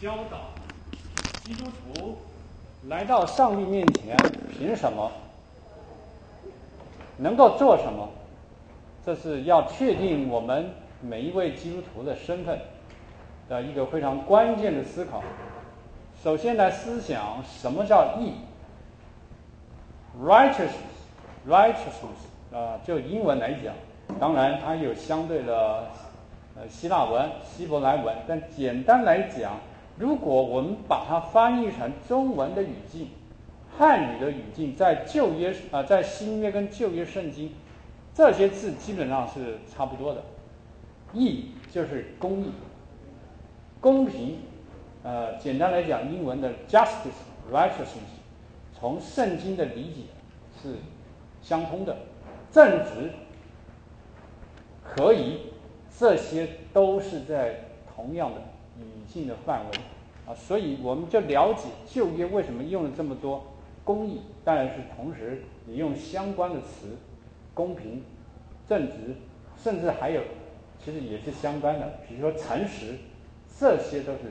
教导基督徒来到上帝面前，凭什么能够做什么？这是要确定我们每一位基督徒的身份的一个非常关键的思考。首先来思想什么叫义 ，righteousness，就英文来讲，当然它有相对的希腊文、希伯来文，但简单来讲，如果我们把它翻译成中文的语境、汉语的语境，在旧约在新约跟旧约圣经，这些字基本上是差不多的。义就是公义、公平。简单来讲，英文的 justice、righteousness， 从圣经的理解是相通的。正直、合宜，这些都是在同样的语境的范围所以我们就了解旧约为什么用了这么多公义，当然是同时也用相关的词，公平、正直，甚至还有其实也是相关的，比如说诚实，这些都是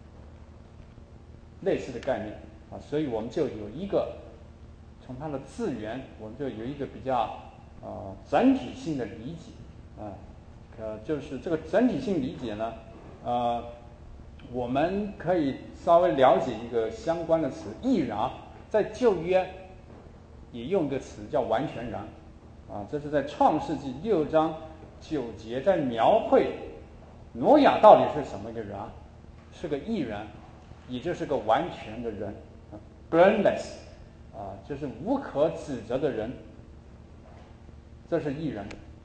类似的概念所以我们就有一个从它的字源，我们就有一个比较整体性的理解就是这个整体性理解呢我们可以稍微了解一个相关的词，义然在旧约也用一个词叫完全然这是在创世纪6章9节，在描绘挪亚到底是什么一个人是个义人，也就是个完全的人blameless就是无可指责的人，这是义人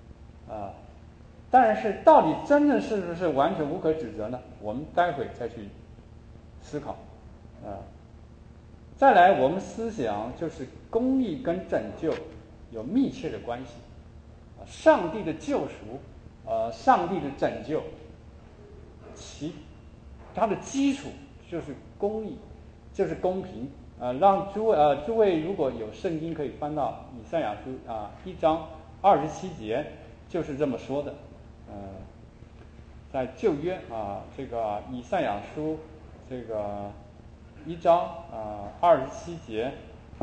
但是到底真正是不是完全无可指责呢？我们待会再去思考再来我们思想就是公义跟拯救有密切的关系上帝的救赎上帝的拯救它的基础就是公义，就是公平让诸位如果有圣经可以翻到以赛亚书1章27节，就是这么说的在旧约这个以赛亚书这个1章27节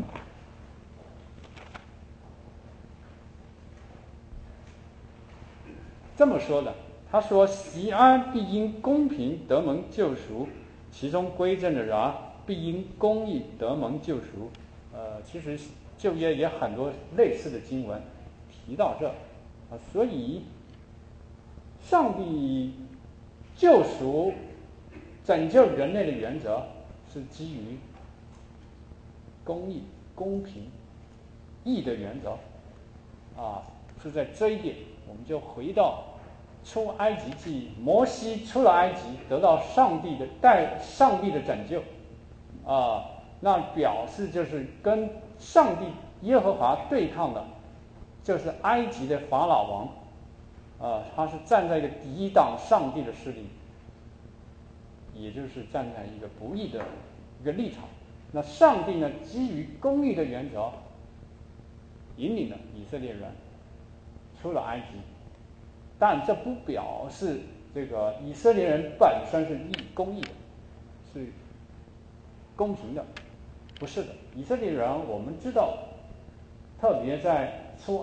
这么说的，他说锡安必因公平得蒙救赎，其中归正的人必因公义得蒙救赎其实旧约也很多类似的经文提到这所以上帝救赎拯救人类的原则是基于公义、公平、义的原则是在这一点我们就回到出埃及记，摩西出了埃及，得到上帝的拯救那表示就是跟上帝耶和华对抗的，就是埃及的法老王他是站在一个抵挡上帝的势力，也就是站在一个不义的一个立场。那上帝呢，基于公义的原则，引领了以色列人出了埃及，但这不表示这个以色列人本身是公义的，是公平的，不是的。以色列人我们知道，特别在出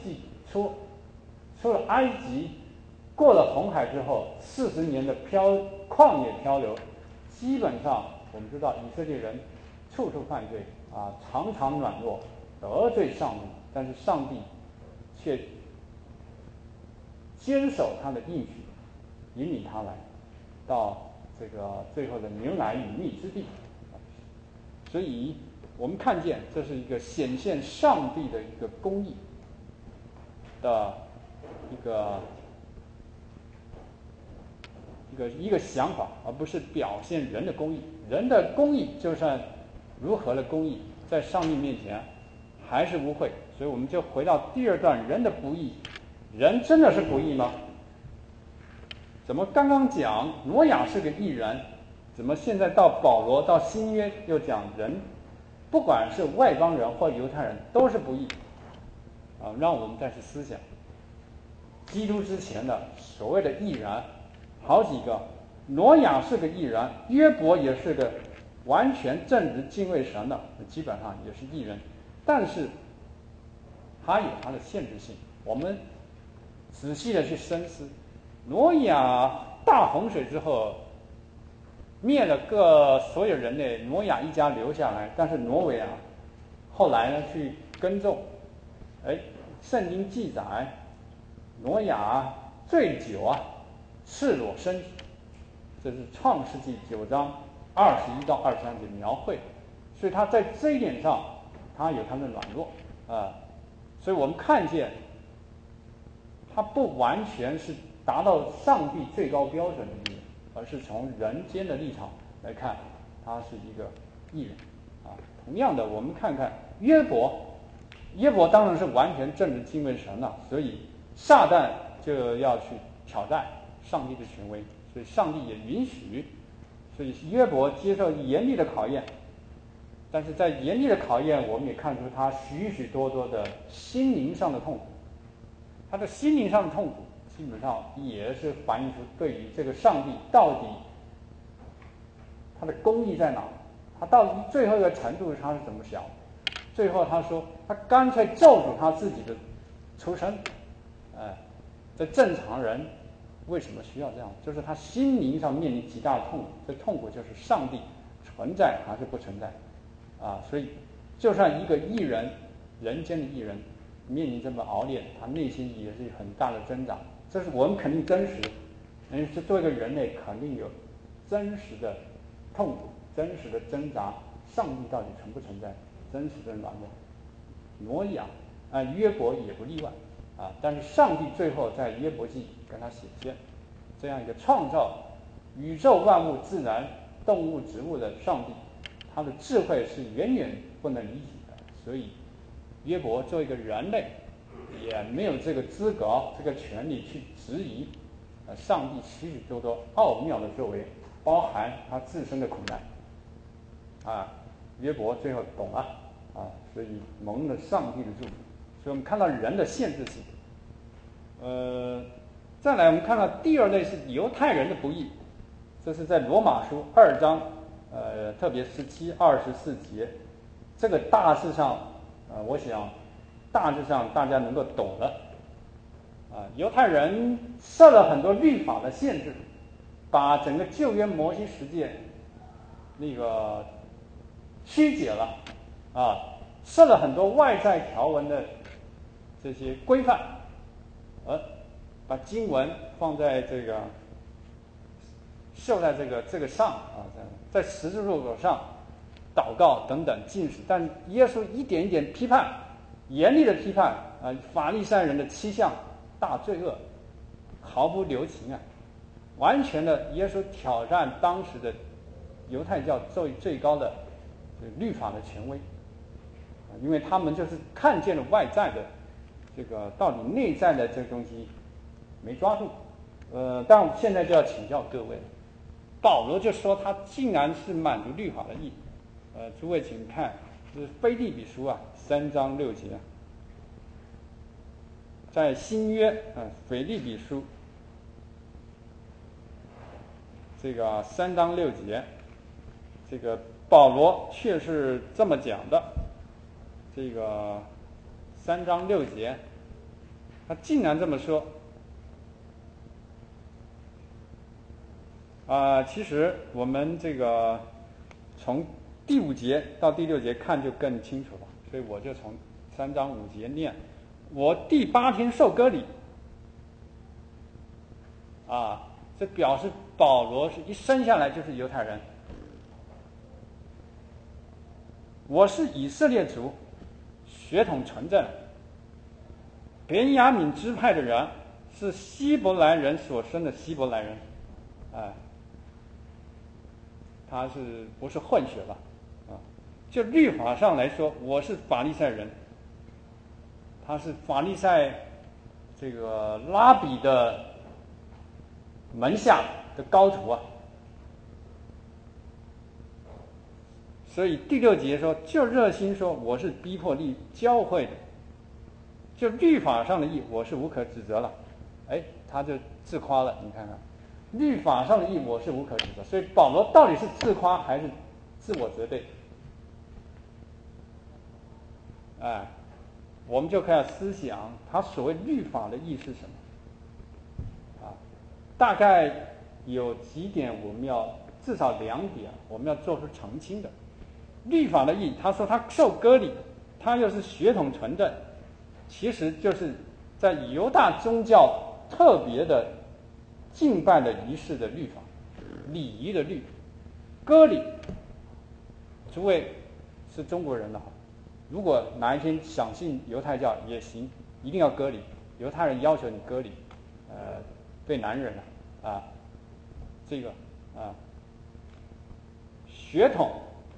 了埃及，过了红海之后，40年的旷野漂流，基本上我们知道以色列人处处犯罪常常软弱，得罪上帝，但是上帝却坚守他的应许，引领他来到这个最后的牛奶与蜜之地所以我们看见这是一个显现上帝的一个公义的一个想法，而不是表现人的公义。人的公义就算如何的公义，在上帝面前还是无愧。所以我们就回到第2段，人的不义。人真的是不义吗？怎么刚刚讲挪亚是个义人，怎么现在到保罗到新约又讲人，不管是外邦人或犹太人都是不义让我们再去思想基督之前的所谓的义人好几个挪亚是个义人，约伯也是个完全正直敬畏神的，基本上也是义人，但是他有他的限制性。我们仔细的去深思，挪亚大洪水之后灭了所有人类，挪亚一家留下来，但是挪威啊后来呢去耕种，圣经记载挪亚醉酒啊，赤裸身体，这是创世纪9章21到23节描绘，所以他在这一点上他有他的软弱所以我们看见他不完全是达到上帝最高标准的义人，而是从人间的立场来看，他是一个义人同样的，我们看看约伯当然是完全正直敬畏神了，所以撒旦就要去挑战上帝的权威，所以上帝也允许，所以约伯接受严厉的考验。但是在严厉的考验，我们也看出他许许多多的心灵上的痛苦，他的心灵上的痛苦基本上也是反映出对于这个上帝到底他的公义在哪，他到最后一个程度他是怎么想。最后他说他干脆咒诅他自己的出生这正常人为什么需要这样，就是他心灵上面临极大的痛苦，这痛苦就是上帝存在还是不存在所以就算一个义人，人间的义人面临这么熬炼，他内心也是很大的挣扎，这是我们肯定真实的，是作为一个人类肯定有真实的痛苦，真实的挣扎，上帝到底存不存在，真实的软弱。挪亚约伯也不例外但是上帝最后在约伯记跟他显现，这样一个创造宇宙万物、自然、动物、植物的上帝，他的智慧是远远不能理解的，所以约伯作为一个人类也没有这个资格、这个权利去质疑上帝许许多多奥妙的作为，包含他自身的苦难约伯最后懂了所以蒙了上帝的祝福。所以我们看到人的限制性再来我们看到第二类是犹太人的不义，这是在罗马书2章特别17、24节，这个大致上我想大致上大家能够懂了犹太人设了很多律法的限制，把整个旧约摩西十诫那个曲解了设了很多外在条文的这些规范，把经文放在这个绣在这个上在十字路口上祷告等等禁止，但耶稣一点一点批判，严厉的批判法利赛人的7项大罪恶，毫不留情完全的耶稣挑战当时的犹太教最高的律法的权威因为他们就是看见了外在的这个，到底内在的这个东西没抓住但现在就要请教各位，保罗就说他竟然是满足律法的义诸位请看是腓立比书3章6节，在新约腓立比书这个3章6节，这个保罗却是这么讲的，这个3章6节他竟然这么说其实我们这个从第5节到第6节看就更清楚了，所以我就从3章5节念，我第8天受割礼这表示保罗是一生下来就是犹太人，我是以色列族，血统纯正，便雅悯支派的人，是希伯来人所生的希伯来人他是不是混血了就律法上来说我是法利赛人，他是法利赛这个拉比的门下的高徒所以第6节说就热心说我是逼迫教会的，就律法上的义我是无可指责了他就自夸了，你看看律法上的义我是无可指责。所以保罗到底是自夸还是自我责备？我们就开始思想他所谓律法的义是什么。大概有几点我们要至少2点我们要做出澄清的。律法的义，他说他受割礼，他又是血统纯正，其实就是在犹大宗教特别的敬拜的仪式的律法，礼仪的律。割礼，诸位是中国人的话，如果哪一天想信犹太教也行，一定要割礼。犹太人要求你割礼，对男人这个血统，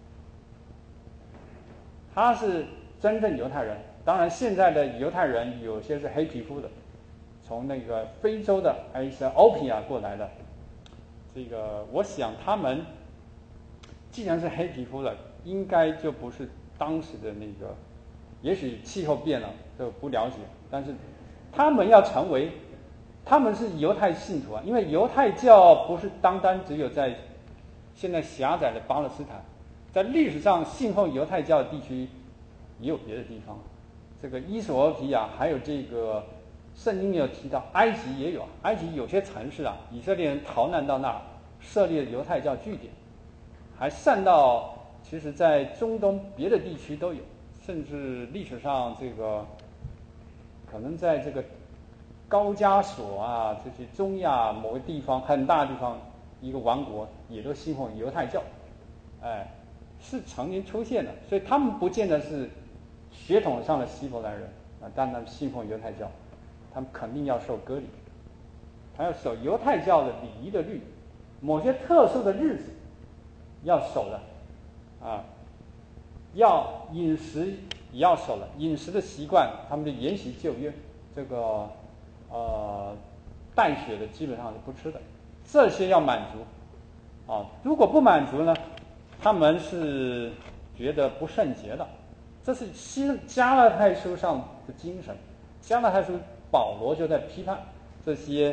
他是真正犹太人。当然，现在的犹太人有些是黑皮肤的，从那个非洲的埃塞俄比亚过来的。这个我想他们既然是黑皮肤的，应该就不是当时的那个，也许气候变了，就不了解。但是他们要成为，他们是犹太信徒因为犹太教不是单单只有在现在狭窄的巴勒斯坦，在历史上信奉犹太教的地区也有别的地方。这个伊索俄比亚，还有这个圣经里有提到，埃及也有，埃及有些城市以色列人逃难到那儿，设立了犹太教据点，还散到其实在中东别的地区都有，甚至历史上这个可能在这个高加索这些中亚某个地方很大的地方，一个王国也都信奉犹太教，是曾经出现的。所以他们不见得是血统上的希伯来人但他们信奉犹太教，他们肯定要受割礼，他要守犹太教的礼仪的律，某些特殊的日子要守的要饮食也要守了，饮食的习惯他们就沿袭旧约，这个带血的基本上是不吃的，这些要满足如果不满足呢，他们是觉得不圣洁的。这是加拉太书上的精神。加拉太书保罗就在批判这些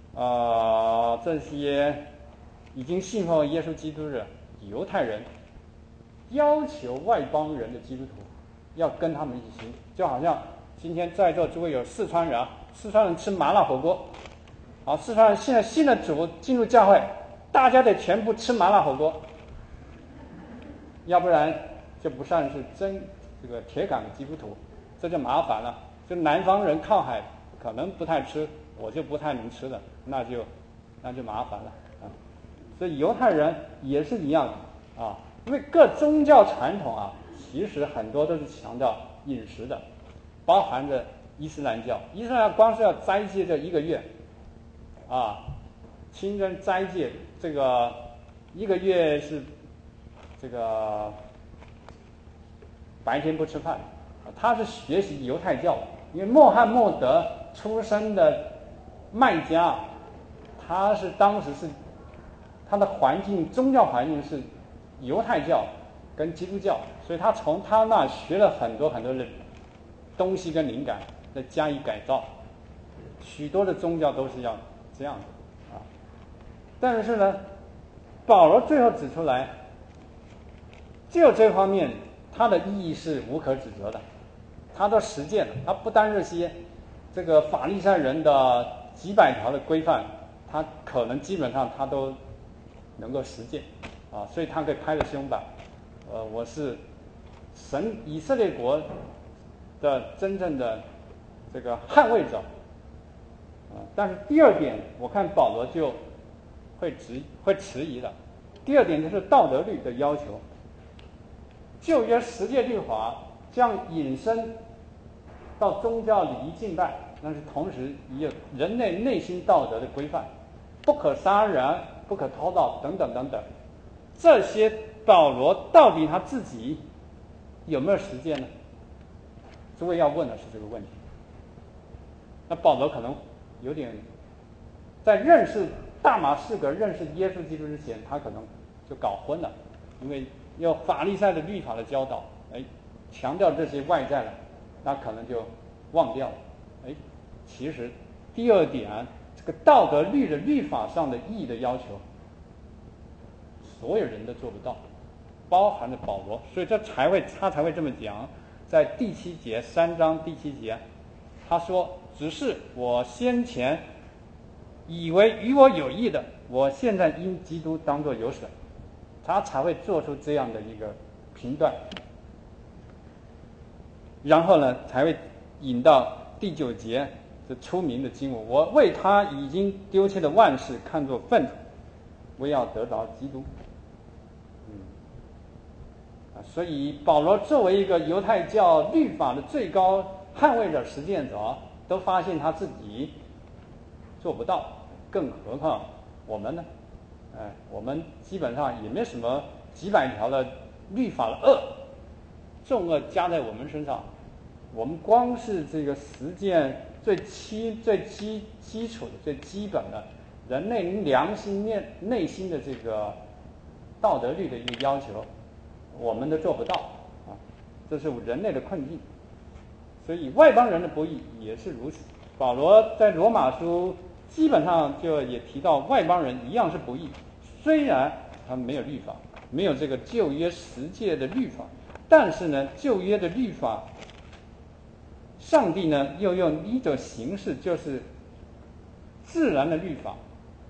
已经信奉耶稣基督的犹太人，要求外邦人的基督徒要跟他们一起行。就好像今天在座诸位有四川人四川人吃麻辣火锅，四川人现在信了主进入教会，大家得全部吃麻辣火锅，要不然就不算是真这个铁杆的基督徒，这就麻烦了。就南方人靠海可能不太吃，我就不太能吃的，那就麻烦了所以犹太人也是一样的因为各宗教传统其实很多都是强调饮食的，包含着伊斯兰教。伊斯兰教光是要斋戒这1个月清真斋戒，这个1个月是这个白天不吃饭。他是学习犹太教，因为穆罕默德出生的麦加，他是当时是他的宗教环境是犹太教跟基督教，所以他从他那学了很多很多的东西跟灵感，再加以改造。许多的宗教都是要这样的但是呢，保罗最后指出来，就这方面他的意义是无可指责的，他都实践了。他不单这些这个法利赛人的几百条的规范，他可能基本上他都能够实践所以他可以拍着胸脯我是神以色列国的真正的这个捍卫者但是第二点我看保罗就会迟疑了。第二点就是道德律的要求，旧约十诫律法将引申到宗教礼仪敬拜，但是同时也有人类内心道德的规范，不可杀人，不可偷盗等等等等。这些保罗到底他自己有没有实践呢？诸位要问的是这个问题。那保罗可能有点在认识大马士革、认识耶稣基督之前，他可能就搞混了，因为有法利赛的律法的教导，强调这些外在了，那可能就忘掉了。其实第二点这个道德律的律法上的义的要求，所有人都做不到，包含着保罗，所以他才会这么讲，在第7节3章第7节，他说：“只是我先前以为与我有益的，我现在因基督当作有损。”他才会做出这样的一个评断，然后呢，才会引到第9节这出名的经文：“我为他已经丢弃的万事看作粪土，为要得着基督。”所以保罗作为一个犹太教律法的最高捍卫者、实践者，都发现他自己做不到，更何况我们呢？我们基本上也没什么几百条的律法的恶，重恶加在我们身上，我们光是这个实践最基础的、最基本的人类良心内心的这个道德律的一个要求，我们都做不到啊，这是人类的困境。所以外邦人的不义也是如此。保罗在罗马书基本上就也提到，外邦人一样是不义，虽然他们没有律法，没有这个旧约十诫的律法，但是呢，旧约的律法，上帝呢又用一种形式，就是自然的律法，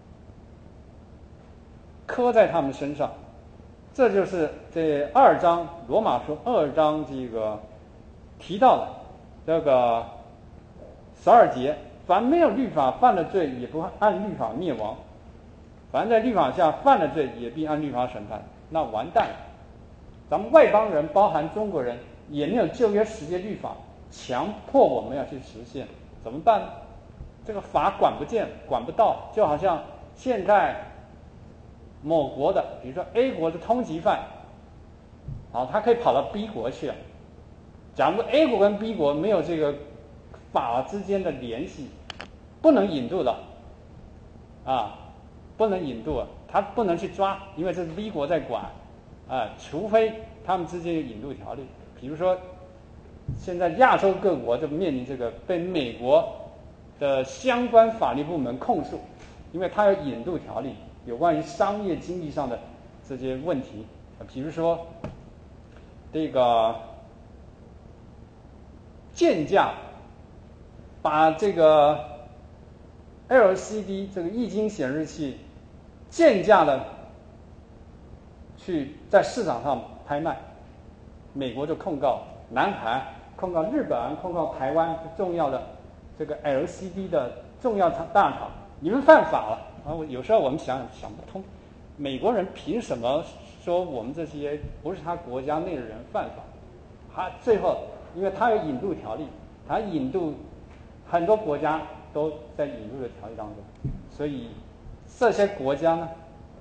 刻在他们身上。这就是这2章罗马书2章这个提到的这个12节，凡没有律法犯了罪，也不按律法灭亡；凡在律法下犯了罪，也必按律法审判。那完蛋了！咱们外邦人，包含中国人，也没有旧约十诫律法强迫我们要去实现，怎么办呢？这个法管不见，管不到，就好像现在某国的，比如说 A 国的通缉犯，他可以跑到 B 国去了。假如 A 国跟 B 国没有这个法之间的联系，不能引渡的，不能引渡，他不能去抓，因为这是 B 国在管，除非他们之间有引渡条例。比如说，现在亚洲各国就面临这个被美国的相关法律部门控诉，因为它有引渡条例，有关于商业经济上的这些问题，比如说这个贱价把这个 LCD 这个液晶显示器贱价的去在市场上拍卖，美国就控告南韩、控告日本、控告台湾重要的这个 LCD 的重要大厂，你们犯法了啊！有时候我们想不通，美国人凭什么说我们这些不是他国家内的人犯法？他最后，因为他有引渡条例，他引渡很多国家都在引渡的条例当中，所以这些国家呢，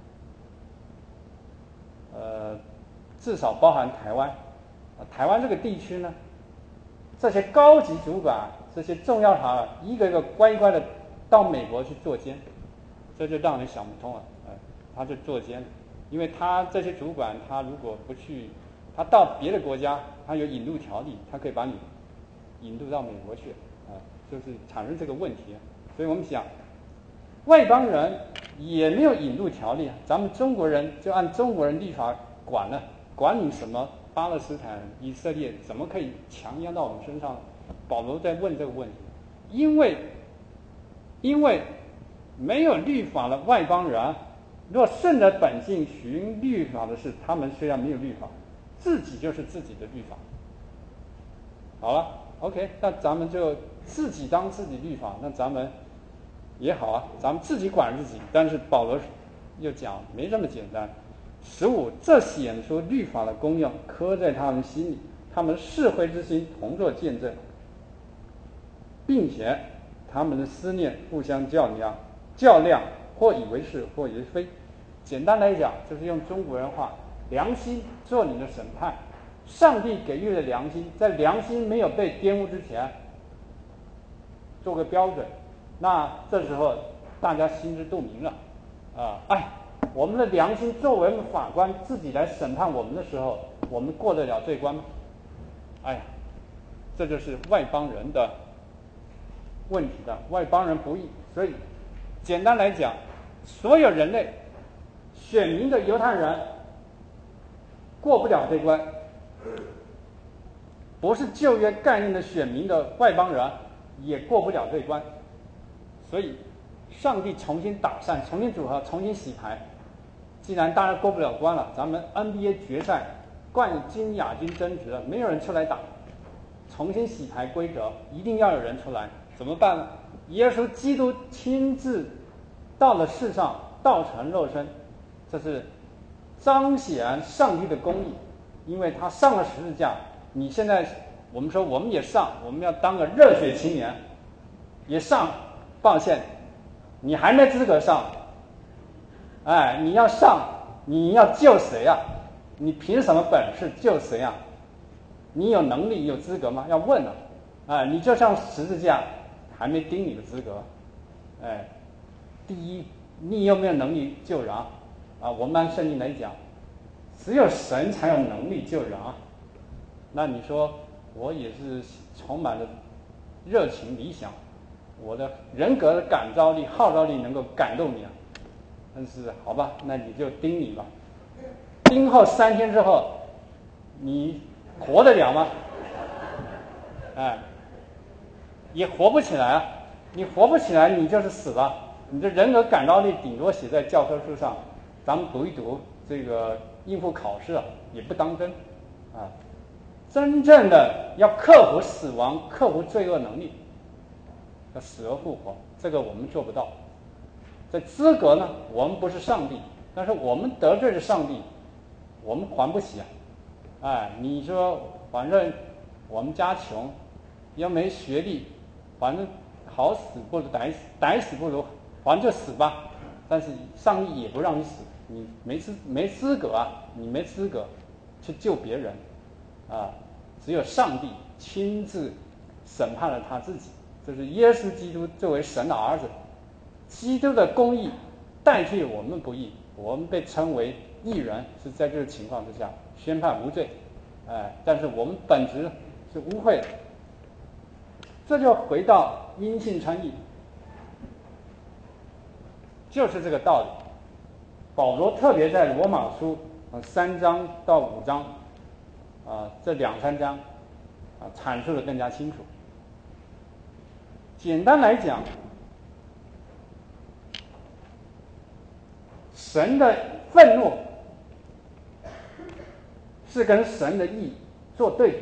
至少包含台湾，台湾这个地区呢，这些高级主管、这些重要厂一个一个乖乖的到美国去做监，这就让人想不通了。他就做监，因为他这些主管，他如果不去，他到别的国家，他有引渡条例，他可以把你引渡到美国去，就是产生这个问题。所以我们想，外邦人也没有引渡条例，咱们中国人就按中国人立法管了，管你什么巴勒斯坦、以色列怎么可以强压到我们身上？保罗在问这个问题，因为没有律法的外邦人，若顺着本性循律法的事，他们虽然没有律法，自己就是自己的律法。好了 ，OK， 那咱们就自己当自己律法，那咱们也好啊，咱们自己管自己。但是保罗又讲没这么简单。15，这显出律法的功用，刻在他们心里，他们是会之心同作见证，并且他们的思念互相较量，或以为是，或以为非。简单来讲，就是用中国人话，良心做你的审判。上帝给予的良心，在良心没有被玷污之前，做个标准。那这时候大家心知肚明了，我们的良心作为法官自己来审判我们的时候，我们过得了这关吗？这就是外邦人的问题的，外邦人不义。所以简单来讲，所有人类选民的犹太人过不了这关，不是旧约概念的选民的外邦人也过不了这关，所以上帝重新打散，重新组合，重新洗牌。既然大家过不了关了，咱们 NBA 决赛冠军亚军争执了，没有人出来打，重新洗牌规则，一定要有人出来，怎么办呢？耶稣基督亲自到了世上，道成肉身，这是彰显上帝的公义，因为他上了十字架。你现在我们说我们也上，我们要当个热血青年，也上，抱歉，你还没资格上。哎，你要上，你要救谁啊？你凭什么本事救谁啊？你有能力有资格吗？要问了，哎，你就像十字架，还没钉你的资格。哎，第一，你有没有能力救人啊？我们按圣经来讲，只有神才有能力救人啊。那你说我也是充满了热情理想，我的人格的感召力号召力能够感动你啊。但是好吧，那你就盯你吧。盯后3天之后，你活得了吗？哎，也活不起来啊！你活不起来，你就是死了。你的人格感召力顶多写在教科书上，咱们读一读，这个应付考试啊，也不当真啊。真正的要克服死亡、克服罪恶能力，要死而复活，这个我们做不到。这资格呢，我们不是上帝，但是我们得罪了上帝，我们还不起啊！哎，你说反正我们家穷，又没学历，反正好死不如歹死，歹死不如反正就死吧。但是上帝也不让你死，你没资格啊，你没资格去救别人啊！只有上帝亲自审判了他自己，这是耶稣基督作为神的儿子。基督的公义代替我们不义，我们被称为义人，是在这个情况之下宣判无罪，但是我们本质是污秽的。这就回到因信称义，就是这个道理。保罗特别在罗马书3章到5章这2-3章阐述的更加清楚。简单来讲，神的愤怒是跟神的义做对比，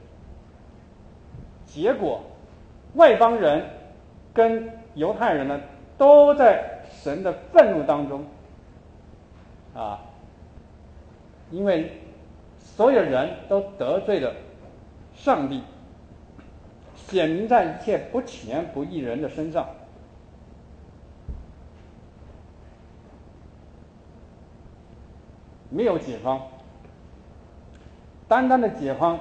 结果外邦人跟犹太人呢都在神的愤怒当中因为所有人都得罪了上帝，显明在一切不虔不义人的身上。没有解放，单单的解放，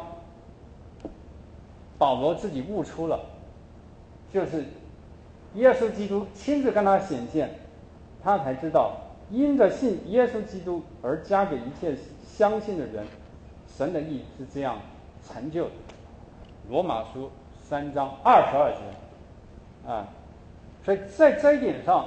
保罗自己悟出了，就是耶稣基督亲自跟他显现，他才知道因着信耶稣基督而加给一切相信的人，神的义是这样成就的。罗马书3章22节所以在这一点上，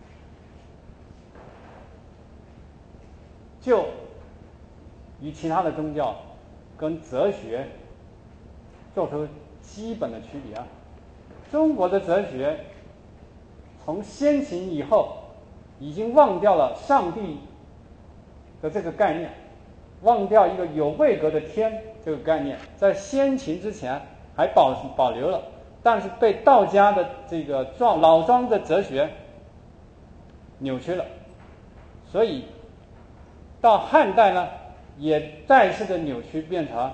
就与其他的宗教跟哲学做出基本的区别中国的哲学从先秦以后已经忘掉了上帝的这个概念，忘掉一个有位格的天这个概念，在先秦之前还保留了，但是被道家的这个老庄的哲学扭曲了，所以到汉代呢，也再次的扭曲，变成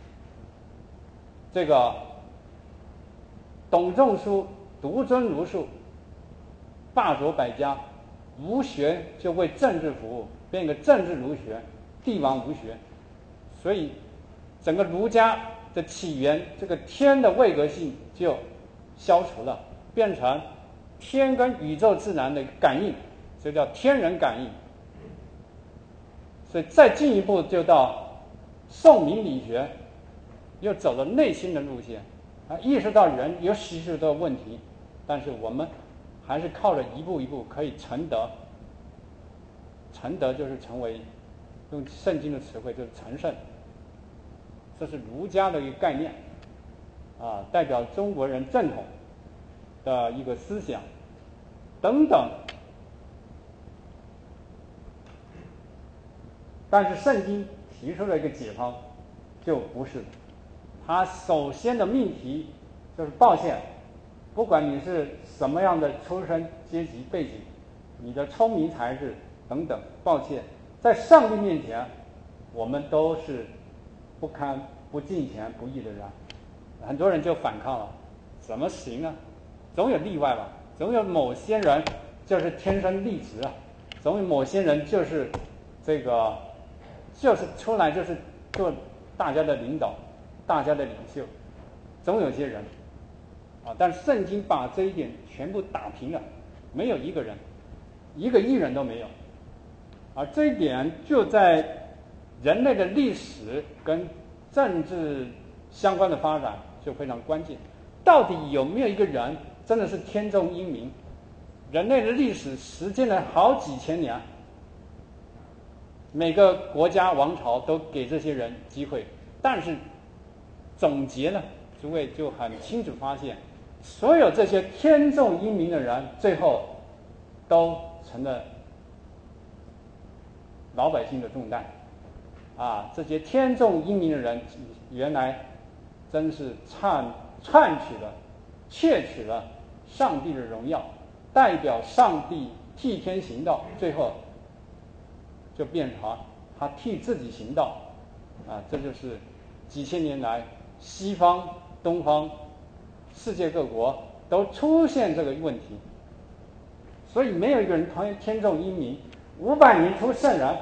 这个董仲舒独尊儒术，霸卓百家，儒学就为政治服务，变个政治儒学，帝王儒学。所以整个儒家的起源，这个天的位格性就消除了，变成天跟宇宙自然的感应，这叫天人感应。所以再进一步就到宋明理学，又走了内心的路线意识到人有许多的问题，但是我们还是靠着一步一步可以成德。成德就是成为，用圣经的词汇就是成圣，这是儒家的一个概念，代表中国人正统的一个思想等等。但是圣经提出了一个解方，就不是，它首先的命题就是抱歉，不管你是什么样的出身阶级背景，你的聪明才智等等，抱歉，在上帝面前，我们都是不堪、不敬虔、不义的人。很多人就反抗了，怎么行啊？总有例外吧，总有某些人就是天生丽质啊，总有某些人就是就是出来就是做大家的领导、大家的领袖，总有些人但是圣经把这一点全部打平了，没有一个人，一个义人都没有。这一点就在人类的历史跟政治相关的发展就非常关键。到底有没有一个人真的是天纵英明？人类的历史实践了好几千年，每个国家王朝都给这些人机会，但是总结呢，诸位就很清楚发现，所有这些天纵英明的人，最后都成了老百姓的重担。这些天纵英明的人，原来真是窃取了上帝的荣耀，代表上帝替天行道，最后就变成他替自己行道。这就是几千年来西方、东方、世界各国都出现这个问题。所以没有一个人天纵英明，500年出圣人，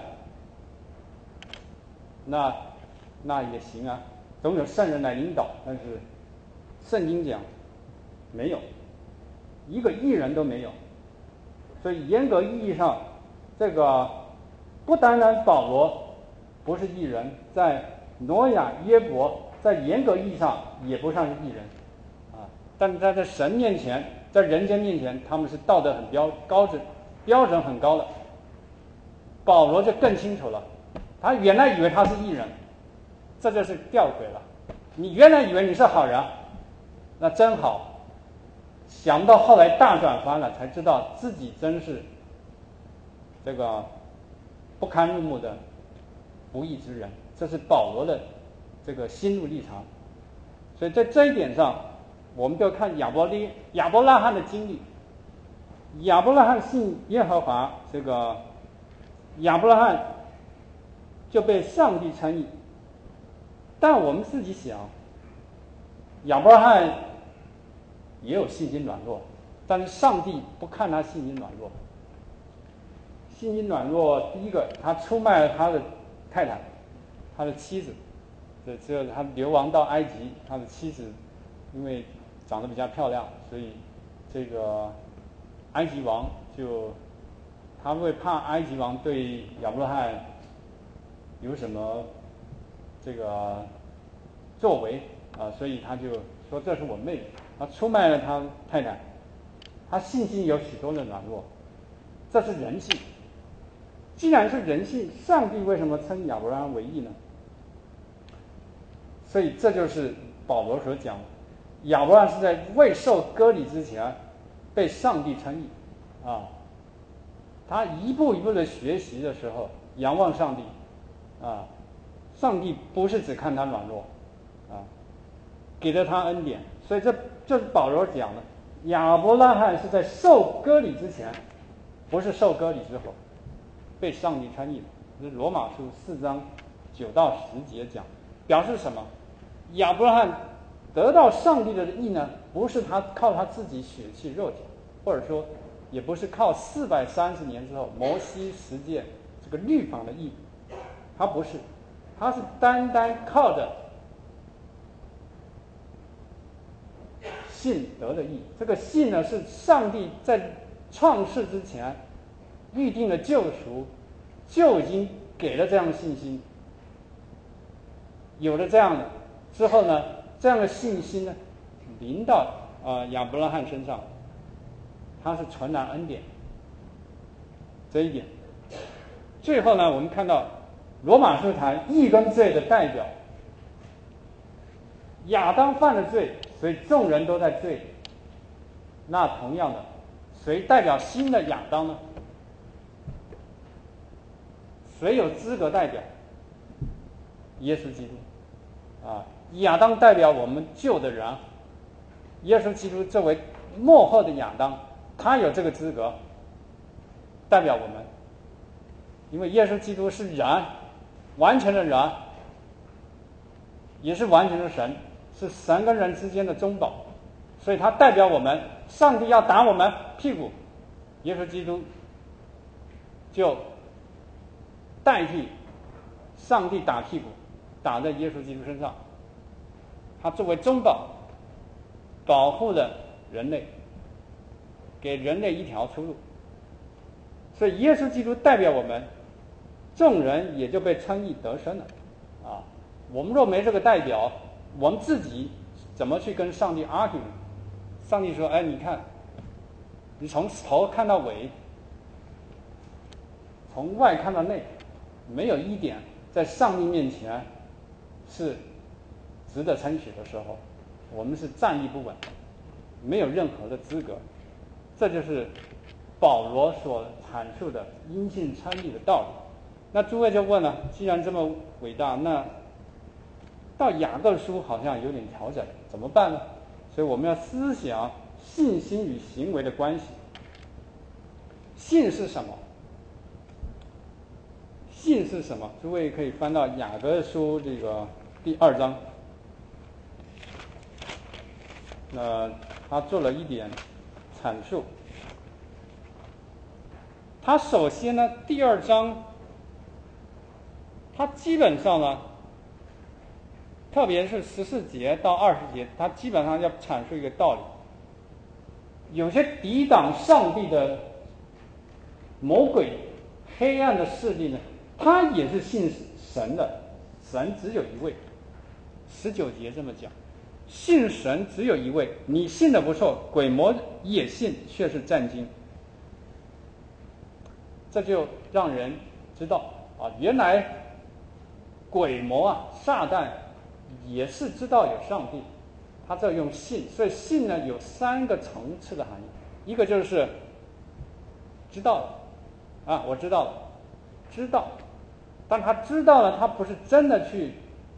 那也行啊，总有圣人来领导。但是圣经讲没有一个义人都没有。所以严格意义上，这个不单单保罗不是义人，在挪亚、约伯在严格意义上也不算是义人但是在神面前，在人间面前，他们是道德很标准很高的。保罗就更清楚了，他原来以为他是义人，这就是吊诡了。你原来以为你是好人，那真好，想到后来大转翻了，才知道自己真是这个不堪入目的不义之人。这是保罗的这个心路历程。所以在这一点上，我们就看亚伯拉罕的经历。亚伯拉罕信耶和华，这个亚伯拉罕就被上帝称义。但我们自己想，亚伯拉罕也有信心软弱，但是上帝不看他信心软弱。信心软弱，第一个，他出卖了他的太太，他的妻子，这他流亡到埃及，他的妻子因为长得比较漂亮，所以这个埃及王他会怕埃及王对亚伯拉罕有什么这个作为所以他就说这是我妹妹，他出卖了他太太，他信心有许多的软弱，这是人性。既然是人性，上帝为什么称亚伯拉罕为义呢？所以这就是保罗所讲的，亚伯拉罕是在未受割礼之前被上帝称义他一步一步的学习的时候，仰望上帝上帝不是只看他软弱给了他恩典。所以这是保罗讲的，亚伯拉罕是在受割礼之前，不是受割礼之后被上帝称义的。这是罗马书4章9到10节讲，表示什么？亚伯拉罕得到上帝的义呢，不是他靠他自己血气肉体，或者说也不是靠430年之后摩西十诫这个律法的义，他不是，他是单单靠着信得的义。这个信呢，是上帝在创世之前预定的救赎，就已经给了这样的信心。有了这样的之后呢，这样的信心呢，临到亚伯拉罕身上。 它是纯然恩典。这一点。最后呢，我们看到罗马书谈义跟罪的代表，亚当犯了罪，所以众人都在罪里。那同样的，谁代表新的亚当呢？谁有资格代表？耶稣基督啊，亚当代表我们旧的人，耶稣基督作为末后的亚当，他有这个资格代表我们，因为耶稣基督是人，完全的人，也是完全的神，是神跟人之间的中保，所以他代表我们。上帝要打我们屁股，耶稣基督就代替上帝打屁股，打在耶稣基督身上。他作为中保，保护了人类，给人类一条出路。所以耶稣基督代表我们，众人也就被称义得生了。啊，我们若没这个代表，我们自己怎么去跟上帝 argue 呢？上帝说：“哎，你看，你从头看到尾，从外看到内，没有一点在上帝面前是值得称许的时候，我们是站立不稳，没有任何的资格。”这就是保罗所阐述的因信称义的道理。那诸位就问了：既然这么伟大，那到雅各书好像有点调整，怎么办呢？所以我们要思想信心与行为的关系。信是什么？信是什么？诸位可以翻到雅各书这个第2章。他做了一点阐述。他首先呢，第2章，他基本上呢，特别是14节到20节，他基本上要阐述一个道理。有些抵挡上帝的魔鬼、黑暗的势力呢，他也是信神的，神只有一位。19节这么讲，信神只有一位，你信的不错，鬼魔也信，却是战惊。这就让人知道啊，原来鬼魔啊，撒旦也是知道有上帝，他这用信，所以信呢有3个层次的含义。一个就是知道了啊，我知道了，知道，但他知道了，他不是真的去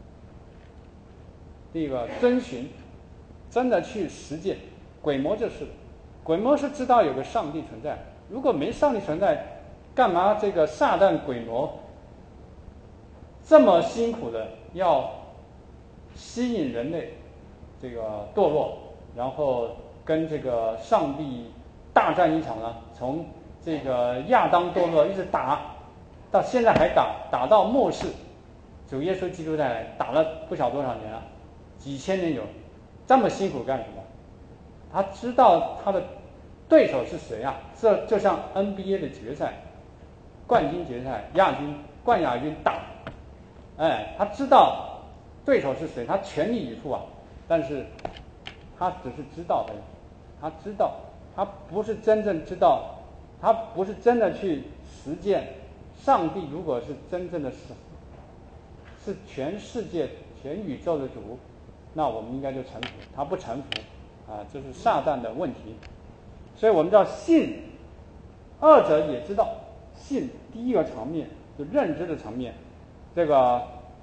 这个遵循，真的去实践。鬼魔就是，鬼魔是知道有个上帝存在，如果没上帝存在，干嘛这个撒旦鬼魔这么辛苦的要吸引人类这个堕落，然后跟这个上帝大战一场呢？从这个亚当堕落一直打到现在还打到末世，主耶稣基督再来，打了不晓多少年了，几千年有，这么辛苦干什么？他知道他的对手是谁啊？这就像 NBA 的决赛，冠军决赛，亚军、冠亚军打，哎，他知道对手是谁，他全力以赴啊，但是他只是知道的，他知道，他不是真正知道，他不是真的去实践。上帝如果是真正的是全世界、全宇宙的主，那我们应该就臣服，他不臣服啊，这是撒旦的问题。所以我们知道信，二者也知道。信第一个层面就认知的层面，这个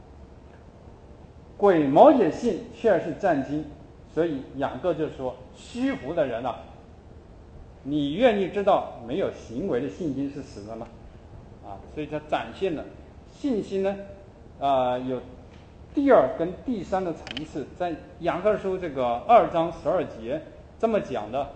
鬼魔也信，却是战惊。所以雅各就说：虚浮的人啊，你愿意知道没有行为的信心是死的吗？啊，所以他展现了信心呢，有第2跟第3的层次。在雅各书这个2章12节这么讲的，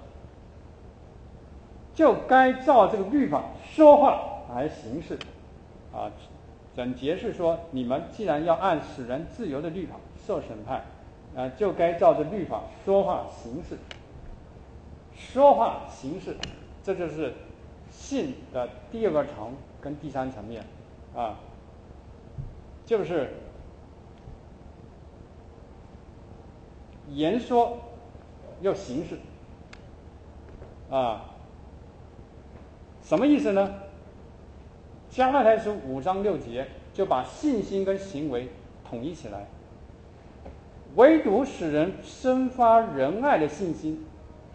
就该照这个律法说话来行事。啊，整节是说，你们既然要按使人自由的律法受审判，就该照着律法说话行事。说话行事，这就是信的第2个层跟第3层面啊，就是言说又行事啊。 什么意思呢？加拉太书5章6节就把信心跟行为统一起来，唯独使人生发仁爱的信心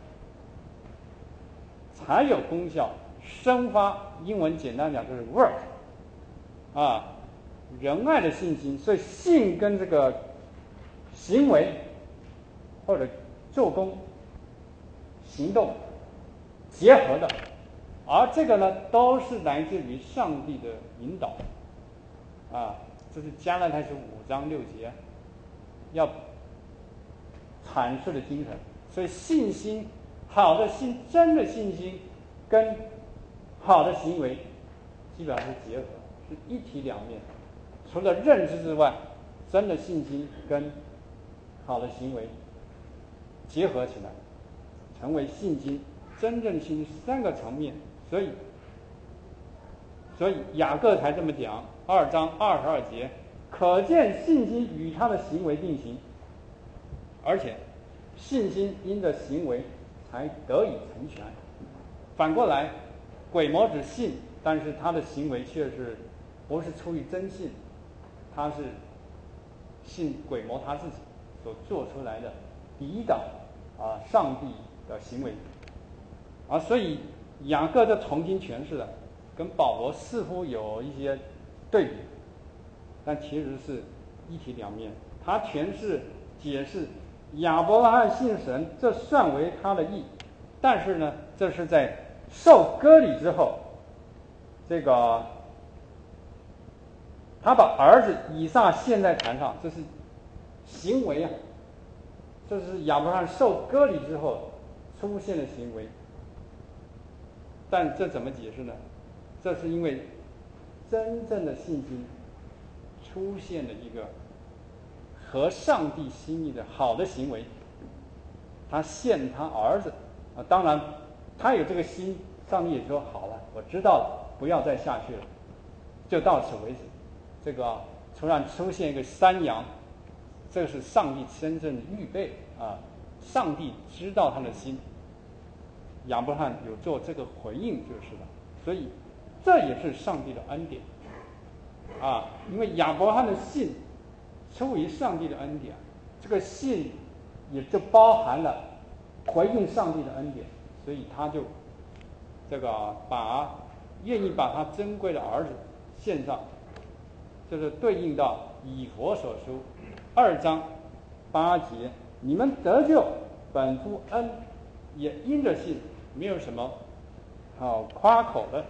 才有功效。生发英文简单讲就是 work 啊，仁爱的信心，所以信跟这个行为或者做工行动结合的，而这个呢都是来自于上帝的引导啊，这是加拉太书5章6节要阐释的精神。所以信心，好的心，真的信心跟好的行为基本上是结合，是一体两面。除了认知之外，真的信心跟好的行为结合起来，成为信心真正信心3个层面。所以雅各才这么讲，2章22节，可见信心与他的行为并行，而且信心因着行为才得以成全。反过来，鬼魔只信，但是他的行为却是不是出于真信，他是信鬼魔他自己所做出来的抵挡上帝的行为所以雅各就重新诠释了，跟保罗似乎有一些对比，但其实是一体两面。他诠释解释亚伯拉罕信神，这算为他的义，但是呢，这是在受割礼之后，这个他把儿子以撒献在坛上，这是行为啊，这是亚伯拉罕受割礼之后出现的行为。但这怎么解释呢？这是因为真正的信心出现了一个合上帝心意的好的行为，他献他儿子当然他有这个心，上帝也说好了，我知道了，不要再下去了，就到此为止。这个突然出现一个山羊，这个是上帝真正的预备上帝知道他的心，亚伯拉罕有做这个回应就是了。所以这也是上帝的恩典因为亚伯拉罕的信出于上帝的恩典，这个信也就包含了回应上帝的恩典，所以他就这个愿意把他珍贵的儿子献上，就是对应到以弗所书2章8节，你们得救本乎恩，也因着信，没有什么好夸口的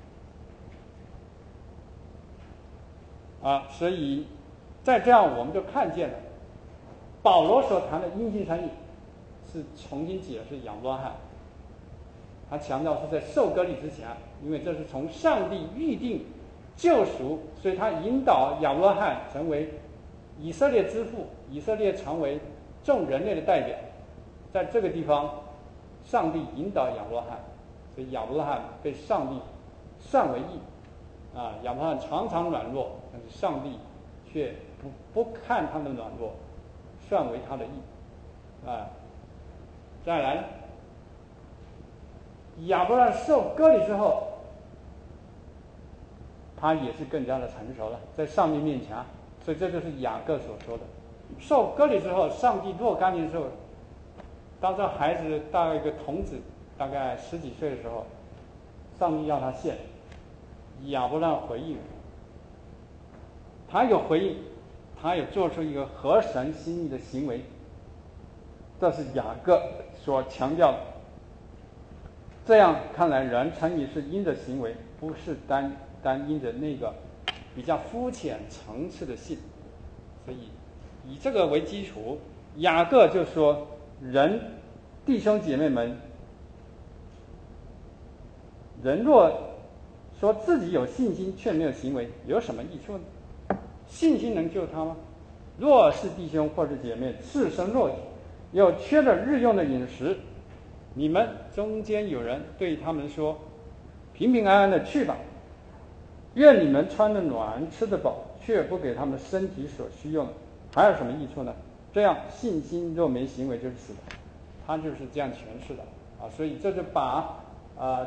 所以在这样我们就看见了保罗所谈的因信称义是重新解释亚伯拉罕，他强调是在受割礼之前，因为这是从上帝预定救赎，所以他引导亚伯拉罕成为以色列之父，以色列成为众人类的代表。在这个地方上帝引导亚伯拉罕，所以亚伯拉罕被上帝算为义亚伯拉罕常常软弱，但是上帝却不看他的软弱，算为他的义再来，亚伯拉罕受割礼之后，他也是更加的成熟了，在上帝面前所以这就是雅各所说的，受割礼之后，上帝若干年之后，当这孩子大概一个童子，大概10几岁的时候，上帝要他献，亚伯拉罕回应，他有回应，他有做出一个合神心意的行为，这是雅各所强调的。这样看来，人称义是因着行为，不是单因着那个比较肤浅层次的信。所以以这个为基础，雅各就说：弟兄姐妹们，人若说自己有信心却没有行为，有什么益处呢？信心能救他吗？若是弟兄或是姐妹赤身弱体，又缺了日用的饮食，你们中间有人对他们说：平平安安的去吧，愿你们穿得暖，吃得饱，却不给他们身体所需用的，还有什么益处呢？这样信心若没行为就是死的。他就是这样诠释的所以这就把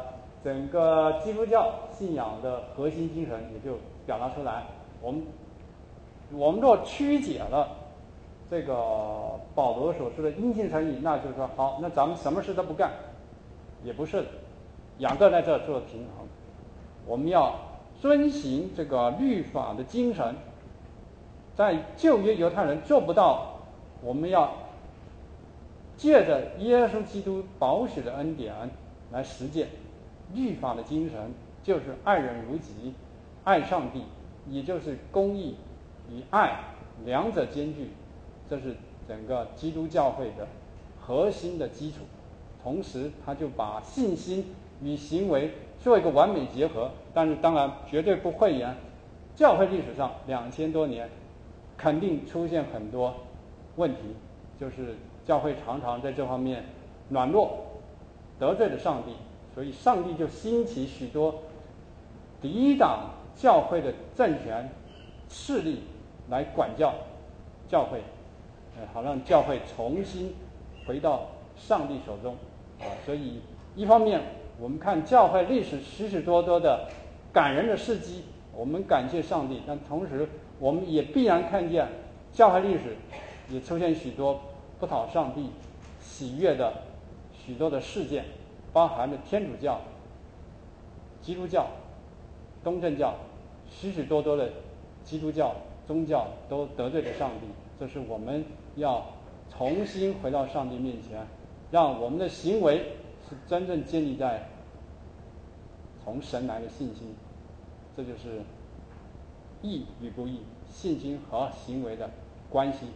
整个基督教信仰的核心精神也就表达出来。我们若曲解了这个保罗所说的因信称义，那就是说好，那咱们什么事都不干，也不是的。雅各在这做平衡，我们要遵行这个律法的精神，在旧约犹太人做不到，我们要借着耶稣基督宝血的恩典来实践律法的精神，就是爱人如己，爱上帝，也就是公义与爱两者兼具，这是整个基督教会的核心的基础。同时他就把信心与行为做一个完美结合，但是当然绝对不讳言，教会历史上2000多年肯定出现很多问题，就是教会常常在这方面软弱，得罪了上帝，所以上帝就兴起许多抵挡教会的政权势力来管教教会，好让教会重新回到上帝手中。所以一方面我们看教会历史许许多多的感人的事迹，我们感谢上帝，但同时我们也必然看见教会历史也出现许多不讨上帝喜悦的许多的事件，包含着天主教、基督教、东正教，许许多多的基督教宗教都得罪了上帝。这是我们要重新回到上帝面前，让我们的行为是真正建立在从神来的信心，这就是义与不义、信心和行为的关系。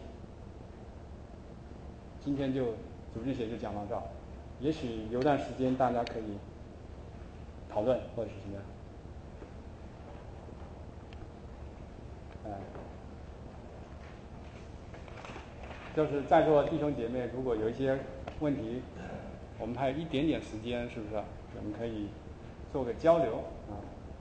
今天就主日学就讲到这儿，也许有段时间大家可以讨论或者是什么样。就是在座弟兄姐妹，如果有一些问题，我们还有一点点时间，是不是？我们可以做个交流啊。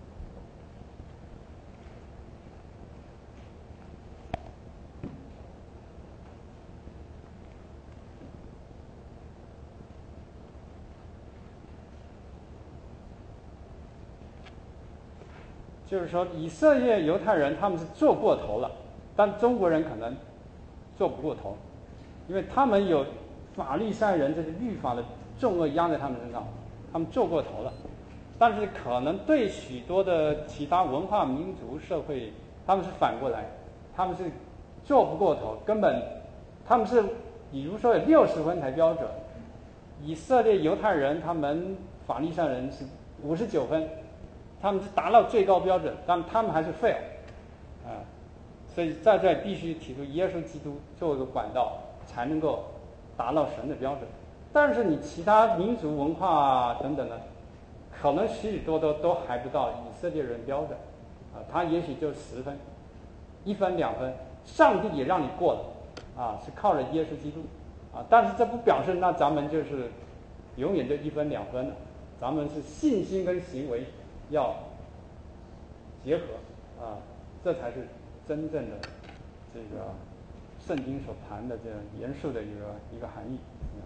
就是说，以色列犹太人他们是做过头了，但中国人可能做不过头，因为他们有法利赛人这个律法的重恶压在他们身上，他们做过头了。但是可能对许多的其他文化民族社会，他们是反过来，他们是做不过头，根本他们是比如说有60分才标准，以色列犹太人他们法利赛人是59分，他们是达到最高标准，但他们还是 fail 所以在这必须提出耶稣基督作为一个管道，才能够达到神的标准。但是你其他民族文化等等的，可能许许多多都还不到以色列人标准他也许就10分，1分2分，上帝也让你过了是靠着耶稣基督但是这不表示那咱们就是永远就1分2分了，咱们是信心跟行为要结合这才是真正的这个圣经所谈的这样严肃的一个含义。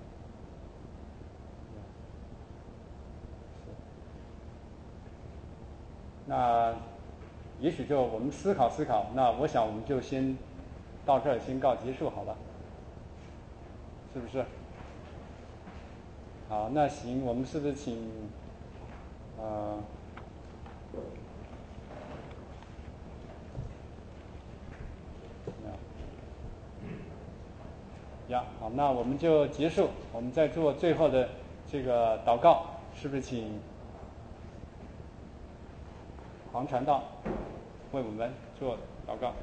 那也许就我们思考思考，那我想我们就先到这儿先告结束好了，是不是？好，那行，我们是不是请好，那我们就结束，我们再做最后的这个祷告，是不是请黄传道为我们做祷告？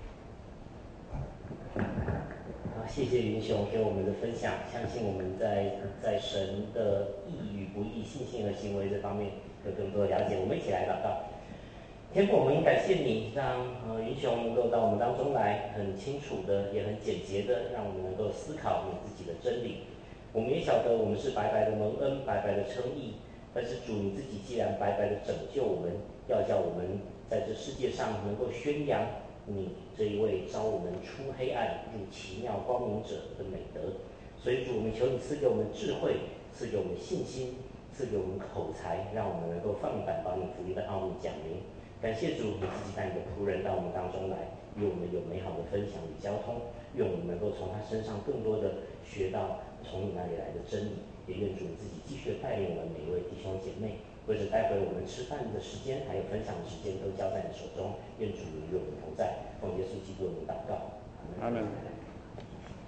好，谢谢云雄给我们的分享。相信我们在神的义与不义、信心和行为这方面有更多的了解。我们一起来祷告。天父，我们感谢你，让云雄能够到我们当中来，很清楚的，也很简洁的，让我们能够思考你自己的真理。我们也晓得我们是白白的蒙恩，白白的称义，但是主你自己既然白白的拯救我们，要叫我们在这世界上能够宣扬你这一位召我们出黑暗入奇妙光明者的美德。所以主，我们求你赐给我们智慧，赐给我们信心， 赐给我们口才，让我们能够放胆把你福音的奥秘讲明。感谢主，你自己带你的仆人到我们当中来，与我们有美好的分享与交通。愿我们能够从他身上更多的学到从你那里来的真理。也愿主你自己继续的带领我们每一位弟兄姐妹。或者待会我们吃饭的时间，还有分享的时间，都交在你手中。愿主与我们同在。奉耶稣基督的名祷告， 阿门。